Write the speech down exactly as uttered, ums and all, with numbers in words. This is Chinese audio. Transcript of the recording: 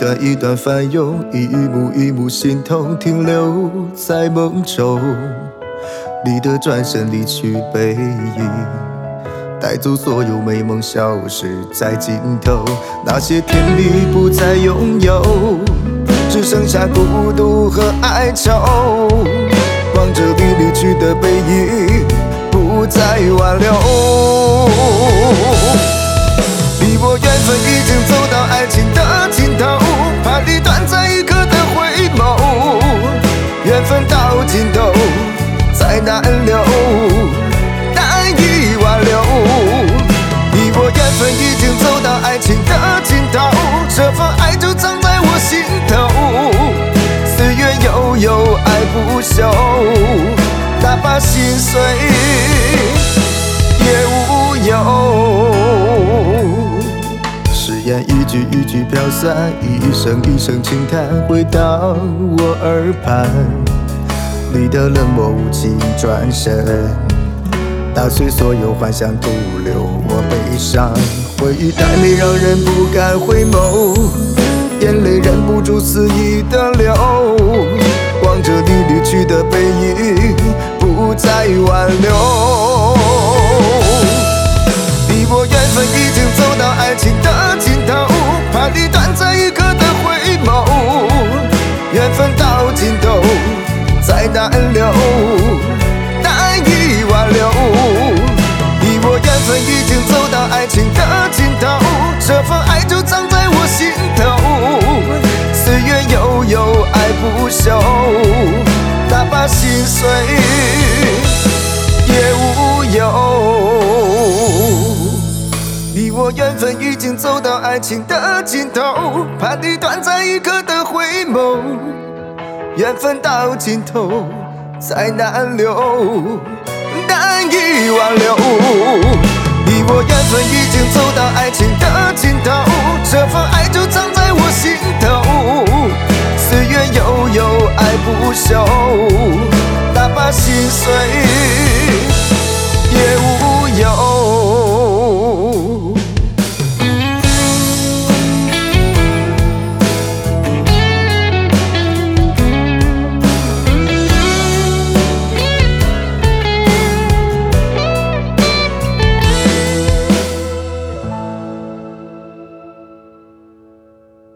段一段翻涌，一幕一幕心痛停留在梦中。你的转身离去背影，带走所有美梦，消失在尽头。那些天地不再拥有，只剩下孤独和哀愁。望着你离去的背影，不再挽留。你我缘分已经走到爱情的尽头，怕你短暂一刻的回眸。缘分到尽头再难留，难以挽留。你我缘分已经走到爱情的尽头，这份爱就藏在我心头。岁月悠悠，爱不休，哪怕心碎也无忧。誓言一句一句飘散，一声一声轻叹回到我耳畔。你的冷漠无情转身，打碎所有幻想，徒留我悲伤。回忆太美，让人不敢回眸，眼泪忍不住肆意的流。望着你离去的背影，不再挽留。你我缘分已经走到爱情的尽头，怕你短暂一刻的回眸。缘分到尽头再难留，难以挽留。你我缘分已经走到爱情的尽头，这份爱就藏在我心头。岁月悠悠，爱不休，哪怕心碎也无忧。你我缘分已经走到爱情的尽头，怕你短暂一刻的回眸。缘分到尽头再难留，难以挽留。你我缘分已经走到爱情的尽头，这份爱就藏在我心头。岁月悠悠，爱不休，哪怕心碎也无忧。